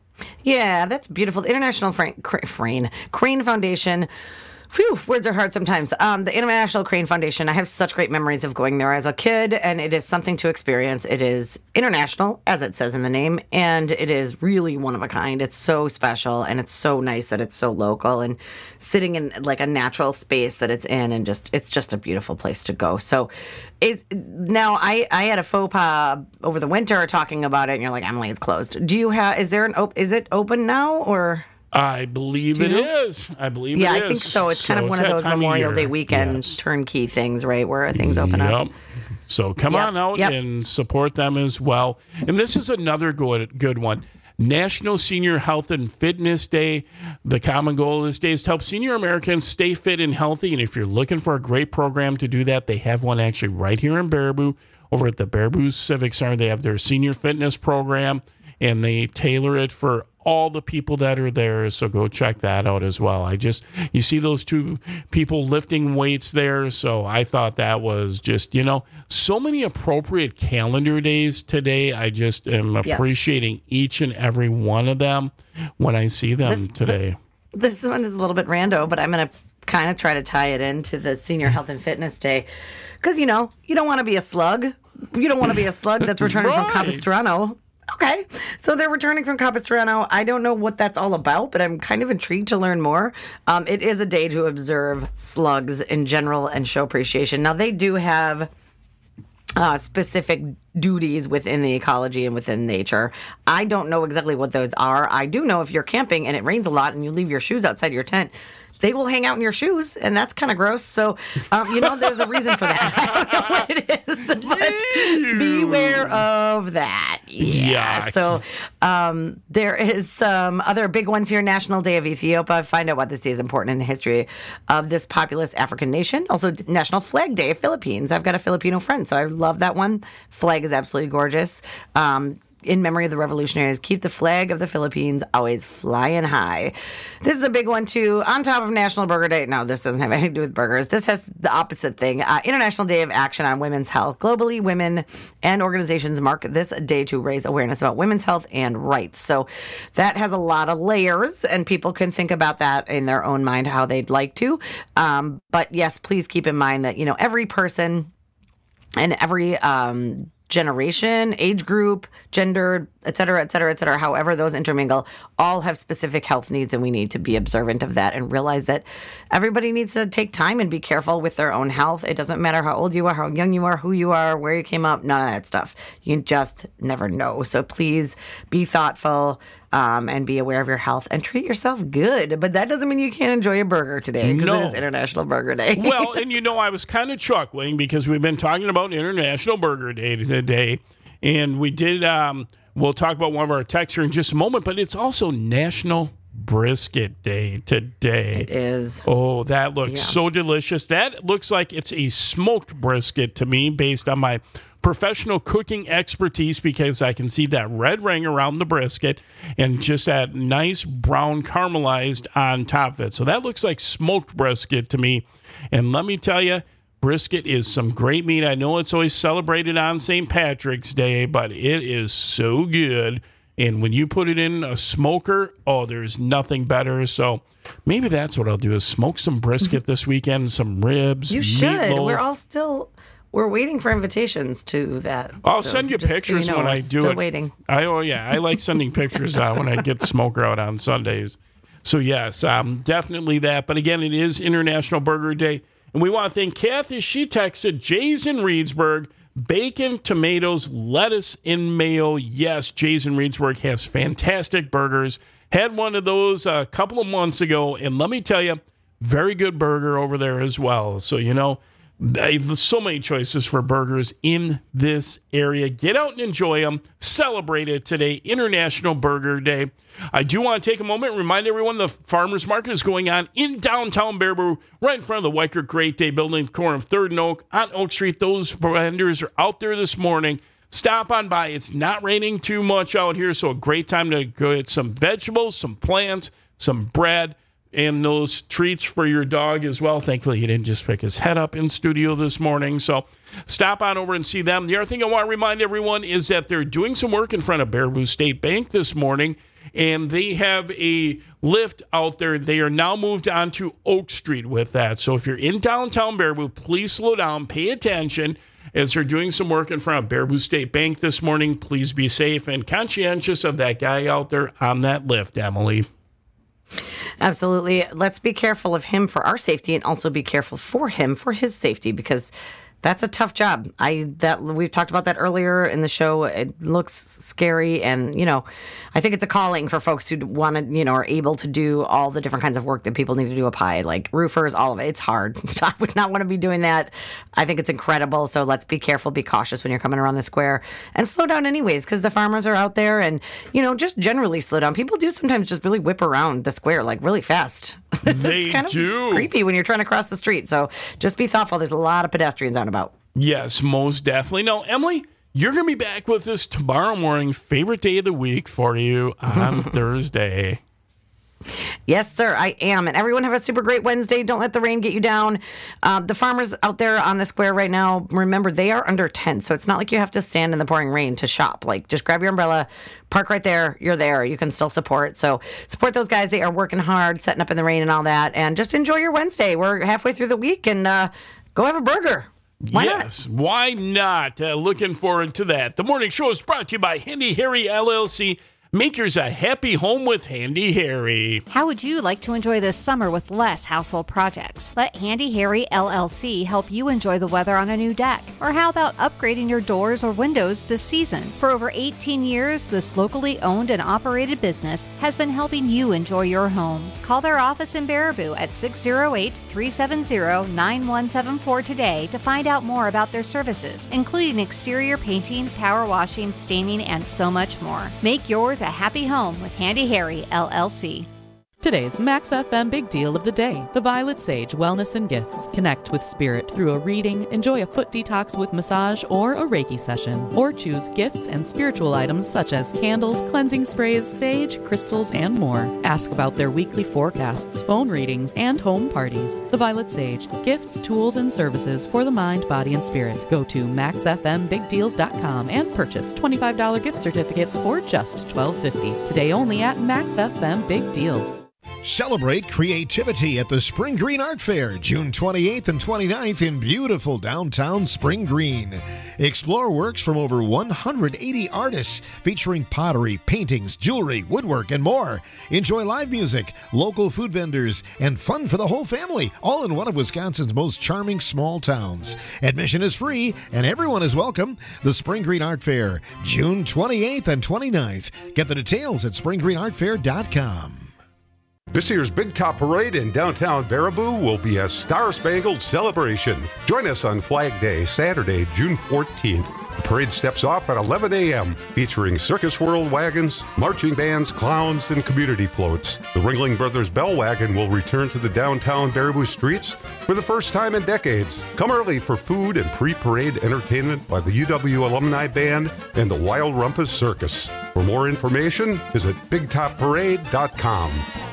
Yeah, that's beautiful. The International Frank, Cra- Crane Crane Foundation. Phew, words are hard sometimes. Um, the International Crane Foundation, I have such great memories of going there as a kid, and it is something to experience. It is international, as it says in the name, and it is really one of a kind. It's so special, and it's so nice that it's so local and sitting in like a natural space that it's in, and just it's just a beautiful place to go. So, it, now I I had a faux pas over the winter talking about it, and you're like, Emily, it's closed. Do you have? Is there an op- Is it open now or? I believe Do you it know? is. I believe Yeah, it is. I think so. It's kind of one of that those time Memorial year. Day weekend Yes. turnkey things, right, where things open Yep. up. So come Yep. on out Yep. and support them as well. And this is another good good one. National Senior Health and Fitness Day. The common goal of this day is to help senior Americans stay fit and healthy. And if you're looking for a great program to do that, they have one actually right here in Baraboo. Over at the Baraboo Civic Center, they have their senior fitness program, and they tailor it for all the people that are there. So go check that out as well. I just, you see those two people lifting weights there. So I thought that was just, you know, so many appropriate calendar days today. I just am Yeah. appreciating each and every one of them when I see them This- today. This one is a little bit rando, but I'm going to kind of try to tie it into the Senior Health and Fitness Day. Because, you know, you don't want to be a slug. You don't want to be a slug that's returning from Right. Capistrano. Okay. So they're returning from Capistrano. I don't know what that's all about, but I'm kind of intrigued to learn more. Um, it is a day to observe slugs in general and show appreciation. Now, they do have uh, specific duties within the ecology and within nature. I don't know exactly what those are. I do know if you're camping and it rains a lot and you leave your shoes outside your tent, they will hang out in your shoes, and that's kind of gross. So, um, you know, there's a reason for that. I don't know what it is, but beware of that. Yeah. Yuck. So, um, there is some other big ones here. National Day of Ethiopia. Find out what this day is important in the history of this populous African nation. Also, National Flag Day of Philippines. I've got a Filipino friend, so I love that one. Flag is absolutely gorgeous. Um, in memory of the revolutionaries, keep the flag of the Philippines always flying high. This is a big one, too. On top of National Burger Day. No, this doesn't have anything to do with burgers. This has the opposite thing. Uh, International Day of Action on Women's Health. Globally, women and organizations mark this day to raise awareness about women's health and rights. So that has a lot of layers, and people can think about that in their own mind how they'd like to. Um, but yes, please keep in mind that, you know, every person and every um, generation, age group, gender, et cetera, et cetera, et cetera, however those intermingle, all have specific health needs, and we need to be observant of that and realize that everybody needs to take time and be careful with their own health. It doesn't matter how old you are, how young you are, who you are, where you came up, none of that stuff. You just never know. So please be thoughtful um, and be aware of your health and treat yourself good. But that doesn't mean you can't enjoy a burger today because No. it is International Burger Day. Well, and you know, I was kind of chuckling because we've been talking about International Burger Day today, and we did, um, we'll talk about one of our texts here in just a moment, but it's also National Brisket Day today. It is. Oh, that looks Yeah. so delicious. That looks like it's a smoked brisket to me based on my professional cooking expertise, because I can see that red ring around the brisket and just that nice brown caramelized on top of it. So that looks like smoked brisket to me. And let me tell you, brisket is some great meat. I know it's always celebrated on Saint Patrick's Day, but it is so good. And when you put it in a smoker, oh, there's nothing better. So maybe that's what I'll do, is smoke some brisket this weekend, some ribs, You should. meatloaf. We're all still we're waiting for invitations to that. I'll So send you just so pictures know, when we're I do still it. waiting. I oh yeah, I like sending pictures uh, when I get the smoker out on Sundays. So yes, um, definitely that. But again, it is International Burger Day, and we want to thank Kathy. She texted Jay's in Reedsburg. Bacon, tomatoes, lettuce, and mayo. Yes, Jay's in Reedsburg has fantastic burgers. Had one of those a couple of months ago, and let me tell you, very good burger over there as well. So, you know, there's so many choices for burgers in this area. Get out and enjoy them. Celebrate it today, International Burger Day. I do want to take a moment and remind everyone the farmers market is going on in downtown Baraboo, right in front of the Weicker Great Day building, corner of third and Oak on Oak Street. Those vendors are out there this morning. Stop on by. It's not raining too much out here, so a great time to go get some vegetables, some plants, some bread, and those treats for your dog as well. Thankfully, he didn't just pick his head up in studio this morning. So stop on over and see them. The other thing I want to remind everyone is that they're doing some work in front of Baraboo State Bank this morning, and they have a lift out there. They are now moved on to Oak Street with that. So if you're in downtown Baraboo, please slow down, pay attention as they're doing some work in front of Baraboo State Bank this morning. Please be safe and conscientious of that guy out there on that lift, Emily. Absolutely. Let's be careful of him for our safety, and also be careful for him for his safety, because That's a tough job. I that we've talked about that earlier in the show. It looks scary, and you know, I think it's a calling for folks who want to, you know, are able to do all the different kinds of work that people need to do up high, like roofers, all of it. It's hard. I would not want to be doing that. I think it's incredible. So let's be careful, be cautious when you're coming around the square, and slow down anyways, because the farmers are out there, and you know, just generally slow down. People do sometimes just really whip around the square like really fast. They it's kind do. Of creepy when you're trying to cross the street. So just be thoughtful. There's a lot of pedestrians out and about. Yes, most definitely. Now, Emily, you're going to be back with us tomorrow morning. Favorite day of the week for you on Thursday. Yes, sir, I am. And everyone have a super great Wednesday. Don't let the rain get you down. Um, the farmers out there on the square right now, remember, they are under tent. So it's not like you have to stand in the pouring rain to shop. Like, just grab your umbrella, park right there. You're there. You can still support. So support those guys. They are working hard, setting up in the rain and all that. And just enjoy your Wednesday. We're halfway through the week, and uh, go have a burger. Why yes, not? why not? Uh, looking forward to that. The morning show is brought to you by Handy Harry L L C. Makers a happy home with Handy Harry. How would you like to enjoy this summer with less household projects? Let Handy Harry L L C help you enjoy the weather on a new deck. Or how about upgrading your doors or windows this season? For over eighteen years, this locally owned and operated business has been helping you enjoy your home. Call their office in Baraboo at six oh eight, three seven zero, nine one seven four today to find out more about their services, including exterior painting, power washing, staining, and so much more. Make yours a happy home with Handy Harry L L C. Today's Max F M Big Deal of the Day, the Violet Sage Wellness and Gifts. Connect with spirit through a reading, enjoy a foot detox with massage or a Reiki session, or choose gifts and spiritual items such as candles, cleansing sprays, sage, crystals, and more. Ask about their weekly forecasts, phone readings, and home parties. The Violet Sage, gifts, tools, and services for the mind, body, and spirit. Go to max f m big deals dot com and purchase twenty-five dollars gift certificates for just twelve fifty. Today only at Max F M Big Deals. Celebrate creativity at the Spring Green Art Fair, June twenty-eighth and twenty-ninth in beautiful downtown Spring Green. Explore works from over one hundred eighty artists featuring pottery, paintings, jewelry, woodwork, and more. Enjoy live music, local food vendors, and fun for the whole family, all in one of Wisconsin's most charming small towns. Admission is free, and everyone is welcome. The Spring Green Art Fair, June twenty-eighth and twenty-ninth. Get the details at spring green art fair dot com. This year's Big Top Parade in downtown Baraboo will be a star-spangled celebration. Join us on Flag Day, Saturday, June fourteenth. The parade steps off at eleven a.m., featuring Circus World wagons, marching bands, clowns, and community floats. The Ringling Brothers Bell Wagon will return to the downtown Baraboo streets for the first time in decades. Come early for food and pre-parade entertainment by the U W Alumni Band and the Wild Rumpus Circus. For more information, visit big top parade dot com.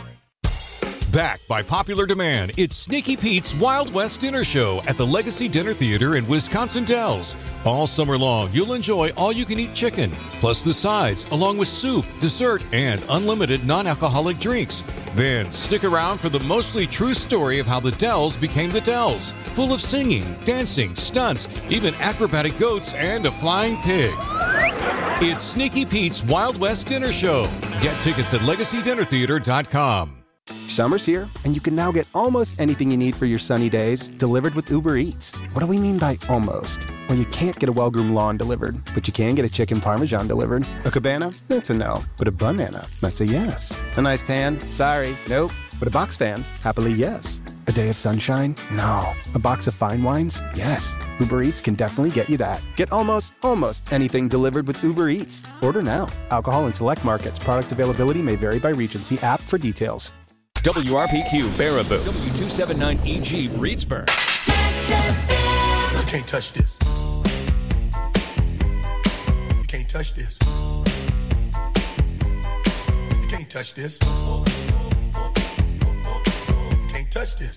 Back by popular demand, it's Sneaky Pete's Wild West Dinner Show at the Legacy Dinner Theater in Wisconsin Dells. All summer long, you'll enjoy all-you-can-eat chicken, plus the sides, along with soup, dessert, and unlimited non-alcoholic drinks. Then stick around for the mostly true story of how the Dells became the Dells, full of singing, dancing, stunts, even acrobatic goats, and a flying pig. It's Sneaky Pete's Wild West Dinner Show. Get tickets at legacy dinner theater dot com. Summer's here, and you can now get almost anything you need for your sunny days delivered with Uber Eats. What do we mean by almost? Well, you can't get a well-groomed lawn delivered, but you can get a chicken parmesan delivered. A cabana? That's a no. But a banana? That's a yes. A nice tan? Sorry, nope. But a box fan? Happily, yes. A day of sunshine? No. A box of fine wines? Yes. Uber Eats can definitely get you that. Get almost, almost anything delivered with Uber Eats. Order now. Alcohol in select markets. Product availability may vary by region. See app for details. W R P Q Baraboo. W two seventy-nine E G Reedsburg. You can't touch this. You can't touch this. You can't touch this. You can't touch this.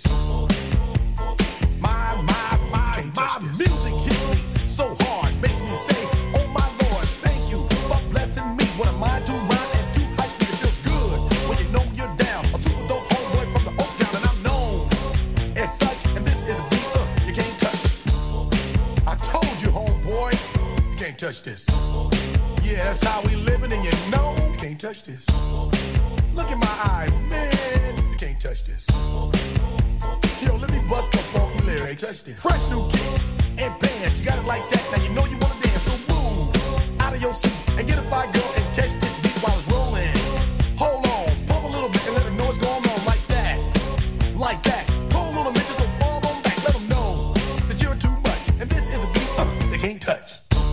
My, my, my, my music hits me so hard, makes me say, oh my Lord, thank you for blessing me. What am I to rhyme and to hype? It feels good when you know you're down. A super dope homeboy from the Oak Town, and I'm known as such. And this is a beat uh, you can't touch. I told you, homeboy, you can't touch this. Yeah, that's how we living, and you know you can't touch this. Look in my eyes, man, you can't touch this. Yo, let me bust the funky lyrics. Fresh new kicks, and pants. You got it like that, now you know you wanna dance. So move out of your seat and get a fire girl and catch this beat while it's rolling. Hold on, pump a little bit and let her know what's going on like that, like that. Hold on a minute, just don't fall on back. Let them know that you're too much, and this is a beat uh, they can't touch.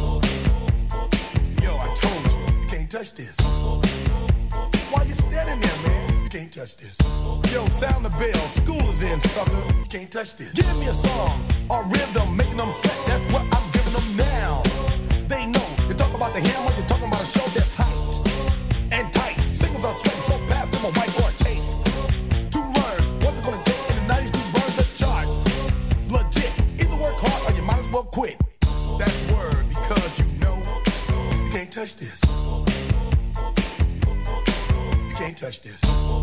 Yo, I told you, you can't touch this. Why you standing there, man? You can't touch this. Yo, sound the bell, school is in, sucker. You can't touch this. Give me a song or rhythm, making them sweat. That's what I'm giving them now. They know. You talk about the hammer, you're talking about a show that's hyped and tight. Singles are sweating so fast, them a white or tape. To learn what's it gonna take in the nineties to burn the charts. Legit. Either work hard or you might as well quit. That's word because you know you can't touch this. You can't touch this.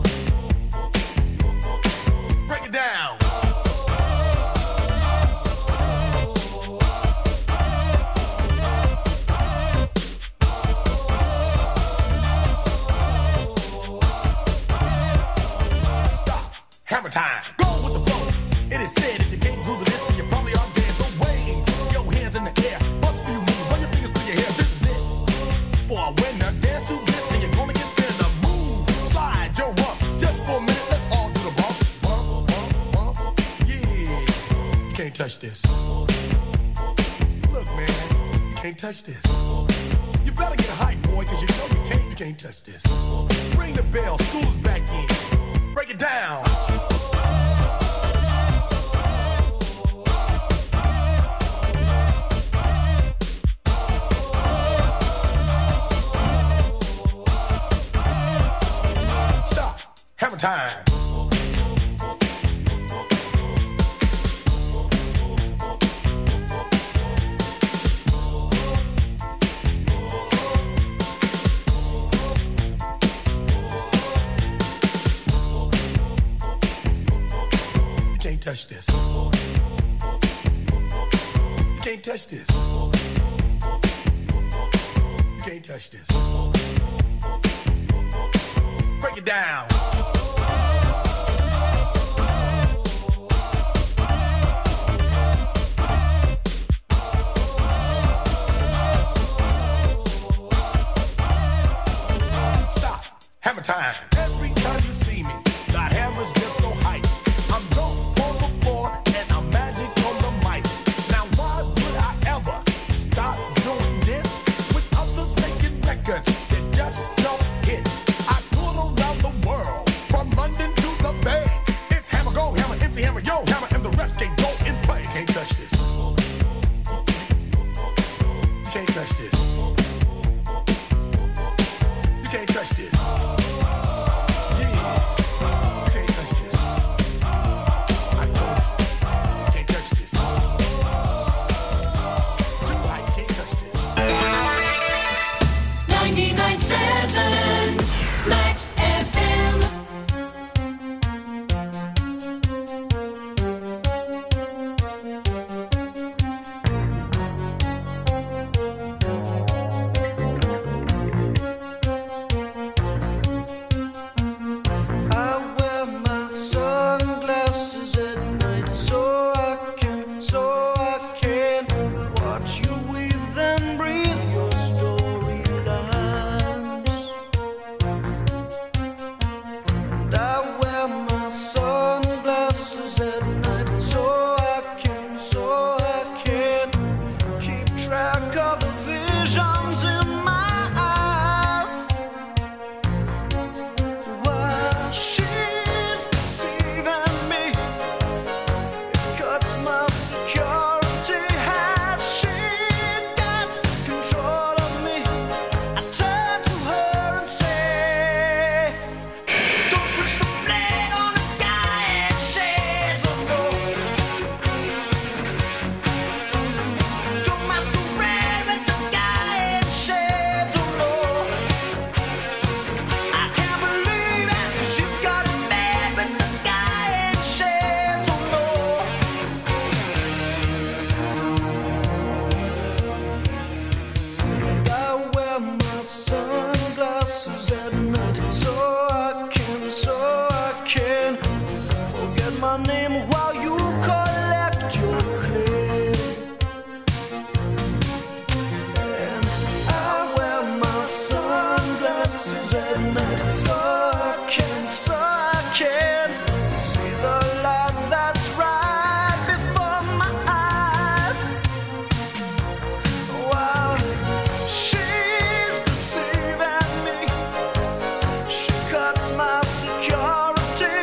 Break it down. Stop. Hammer time. Go with the flow. It is said if you can't groove this, then you probably are dead. So wave your hands in the air. Bust a few moves. Run your fingers through your hair. This is it. For a winner, dance to this, and you're gonna get there. The move, slide your rump. Just for a minute, let's all do the bump. Bump, bump, bump. Yeah. You can't touch this. Look, man, you can't touch this. You better get hype, boy, cause you know you can't, you can't touch this. Ring the bell, school's back in. Break it down. Stop. Hammer time. You can't touch this. You can't touch this. You can't touch this. Break it down. Stop. Hammer time. Every time you see me, the hammer's just so hype. I'm dope on the floor and I'm magic on the mic. Now why would I ever stop doing this with others making records that just don't hit? I tour around the world from London to the Bay. It's hammer, go hammer, empty hammer, yo hammer, and the rest can go and play. You can't touch this. You can't touch this. You can't touch this.